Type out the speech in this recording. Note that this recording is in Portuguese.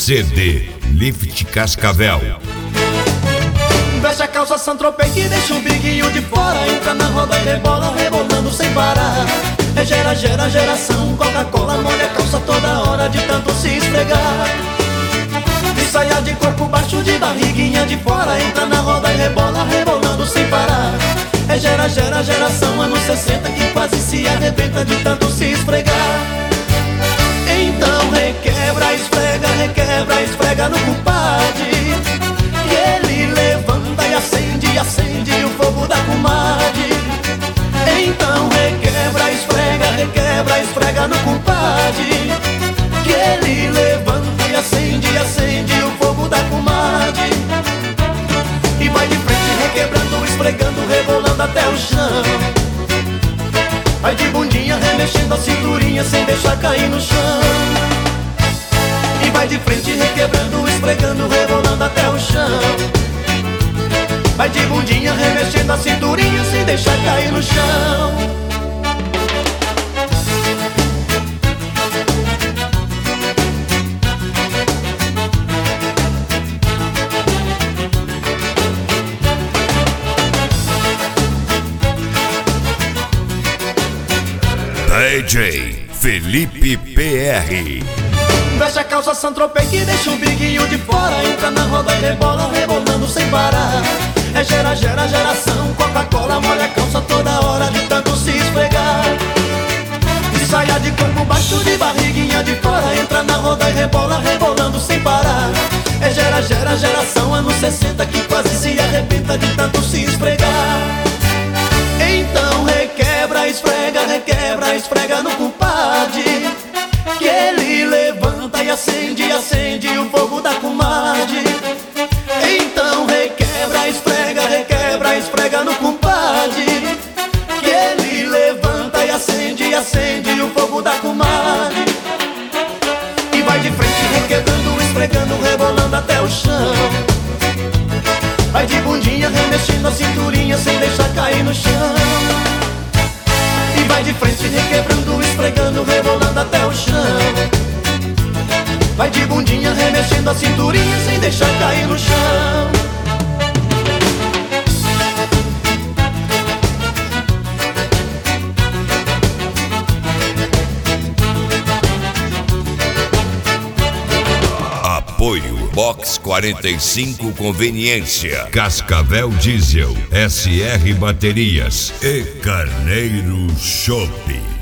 CD Lift Cascavel. Veste a calça Saint-Tropez que deixa o biguinho de fora. Entra na roda e rebola, rebolando sem parar. É gera, geração, Coca-Cola molha a calça toda hora de tanto se esfregar. De saia de corpo baixo, de barriguinha de fora. Entra na roda e rebola, rebolando sem parar. É gera, geração, anos 60 que quase se arrebenta de tanto se esfregar. Então requebra, esfrega no compadre, que ele levanta e acende o fogo da comadre. Então requebra, esfrega no compadre, que ele levanta e acende o fogo da comadre. E vai de frente requebrando, esfregando, rebolando até o chão. Vai de bundinha remexendo a cinturinha sem deixar cair no chão. E vai de frente requebrando, esfregando, rebolando até o chão. Vai de bundinha remexendo a cinturinha sem deixar cair no chão. DJ Felipe PR. Veste a calça Saint-Tropez que deixa o biguinho de fora. Entra na roda e rebola, rebolando sem parar. É gera, geração, Coca-Cola molha a calça toda hora de tanto se esfregar. De saia de corpo baixo, de barriguinha de fora. Entra na roda e rebola, rebolando sem parar. É gera, geração, anos 60 que quase se arrebenta de tanto se esfregar. Então requebra, esfrega no compadre, que ele levanta e acende o fogo da comadre. Então requebra, esfrega no compadre, que ele levanta e acende o fogo da comadre. E vai de frente requebrando, esfregando, rebolando até o chão. Vai de bundinha remexendo a cinturinha sem deixar cair no chão. E vai de frente requebrando, esfregando, rebolando até o chão. Vai de bundinha remexendo a cinturinha sem deixar cair no chão. Apoio Box 45 Conveniência, Cascavel Diesel, SR Baterias e Carneiro Shopping.